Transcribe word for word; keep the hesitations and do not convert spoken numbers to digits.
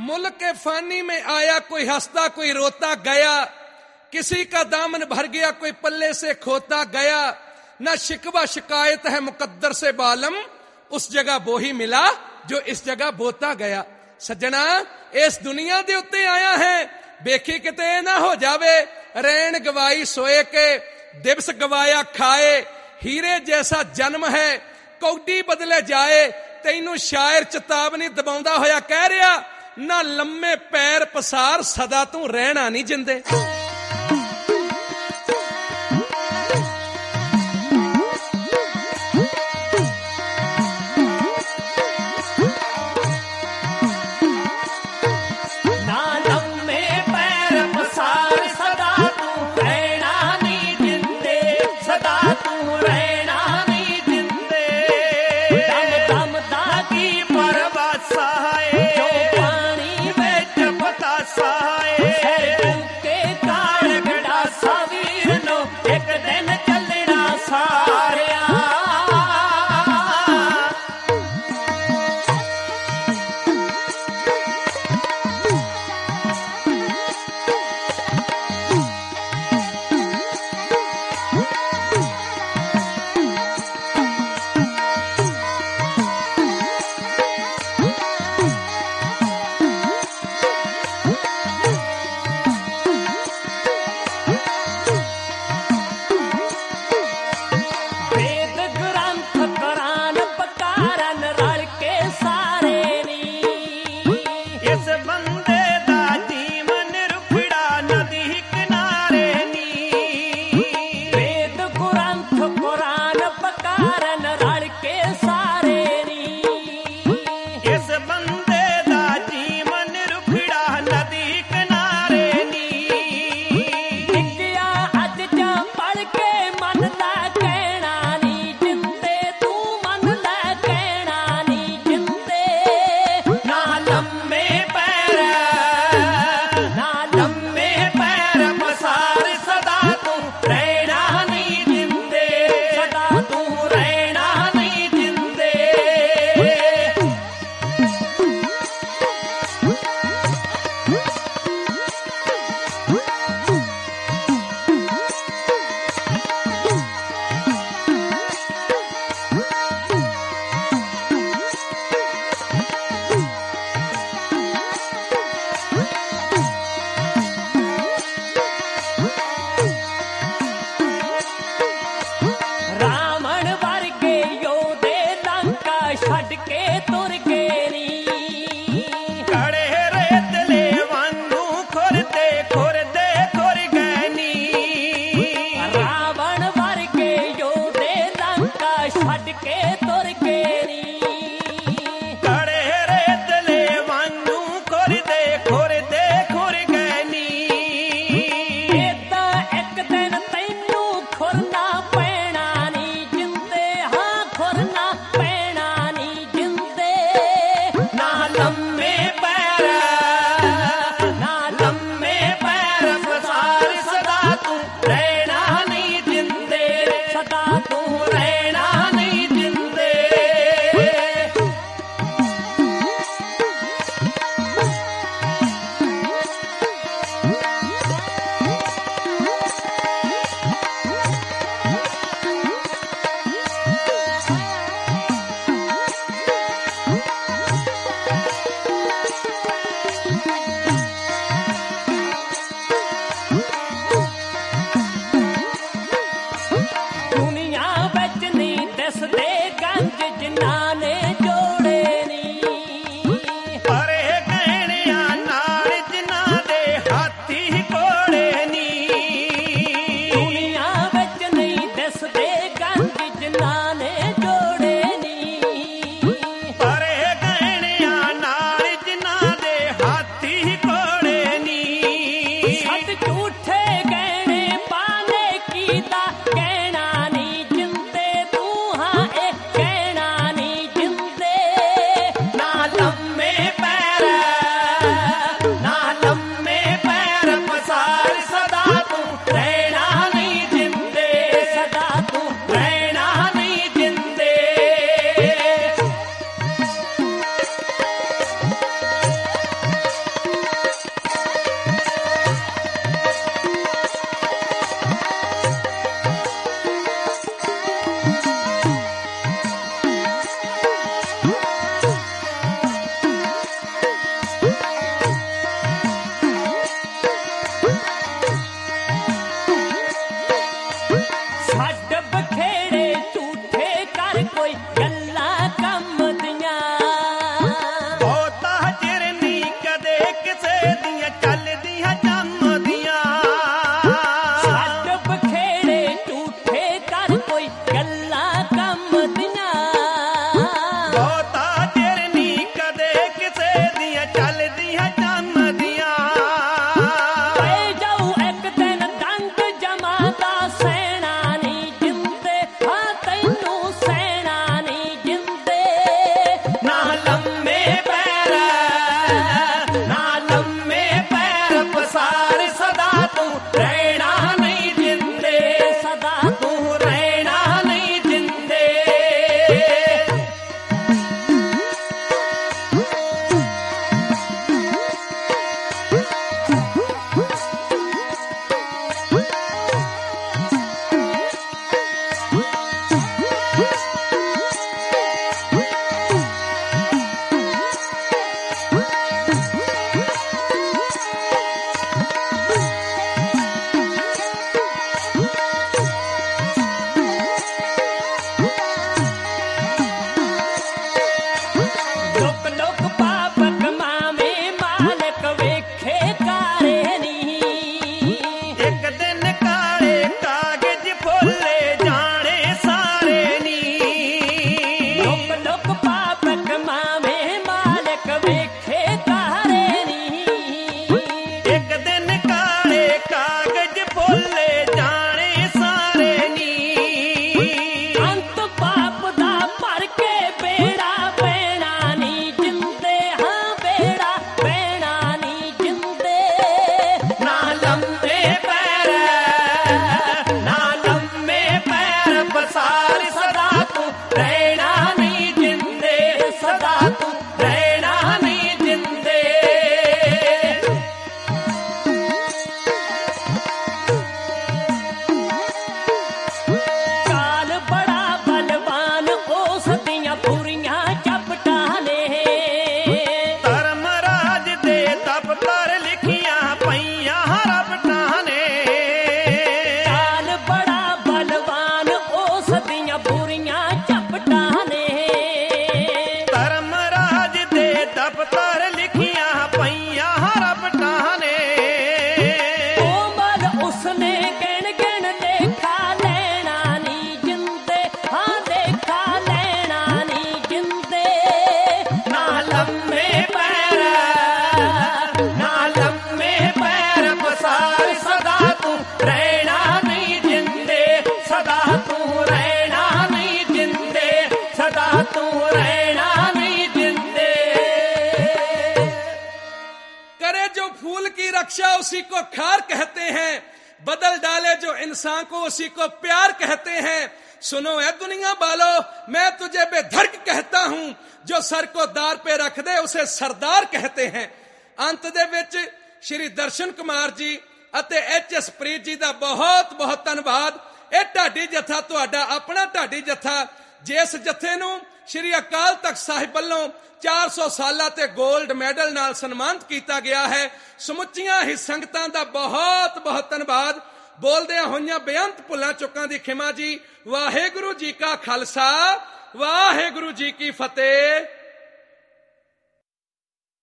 मुल्क फानी में आया, कोई हंसता कोई रोता गया, किसी का दामन भर गया, कोई पल्ले से खोता गया। ना शिकवा शिकायत है मुकद्दर से बालम, उस जगह वो ही मिला जो इस जगह बोता गया। सज्जना, इस दुनिया दे उत्ते आया है, बेखी किते ना हो जावे, रैन गवाई सोए के, दिवस गवाया खाए। हीरे जैसा जन्म है, कौडी बदले जाए। तैनू शायर चेतावनी दबाउंदा होया कह रहा, ना लम्मे पैर पसार, सदा तू रहना नहीं जिंदे। जो पानी में चपता सा है, के ਨੇ ਗਿਣ ਗਿਣ ਲੇਖਾ ਲੈਣਾ ਨੀ ਜਿੰਦੇ, ਹਾਂ ਲੇਖਾ ਲੈਣਾ ਨੀ ਜਿੰਦੇ। ਨਾ ਲੰਮੇ ਪੈਰ ਨਾ ਲੰਮੇ ਪੈਰ ਪਸਾਰ, ਸਦਾ ਤੂੰ ਰਹਿਣਾ ਨਹੀਂ ਜਿੰਦੇ, ਸਦਾ ਤੂੰ ਰਹਿਣਾ ਨਹੀਂ ਜਿੰਦੇ, ਸਦਾ ਤੂੰ ਰਹਿਣਾ नहीं जिंदे। करे जो फूल की रक्षा उसी को खार कहते हैं, बदल डाले जो इंसान को उसी को प्यार कहते हैं। सुनो है दुनिया वालों, मैं तुझे बेधड़क कहता हूं, जो सर को दार पे रख दे उसे सरदार कहते हैं। अंत दे विच श्री दर्शन कुमार जी ਅਤੇ ਐਚ ਐਸ ਪ੍ਰੀਤ ਜੀ ਦਾ ਬਹੁਤ ਬਹੁਤ ਧੰਨਵਾਦ। ਇਹ ਢਾਡੀ ਜਥਾ ਤੁਹਾਡਾ ਆਪਣਾ ਢਾਡੀ ਜਥਾ, ਜਿਸ ਜਥੇ ਨੂੰ ਸ਼੍ਰੀ ਅਕਾਲ ਤਖਤ ਸਾਹਿਬ ਵੱਲੋਂ ਚਾਰ ਸੌ ਸਾਲਾਂ ਤੇ 골ਡ ਮੈਡਲ ਨਾਲ ਸਨਮਾਨਿਤ ਕੀਤਾ ਗਿਆ ਹੈ। ਸਮੁੱਚੀਆਂ ਹੀ ਸੰਗਤਾਂ ਦਾ ਬਹੁਤ ਬਹੁਤ ਧੰਨਵਾਦ। ਬੋਲਦਿਆਂ ਹੋਈਆਂ ਬੇਅੰਤ ਭੁੱਲਾਂ ਚੁੱਕਾਂ ਦੀ ਖਿਮਾ ਜੀ। ਵਾਹਿਗੁਰੂ ਜੀ ਕਾ ਖਾਲਸਾ, ਵਾਹਿਗੁਰੂ ਜੀ ਕੀ ਫਤਿਹ।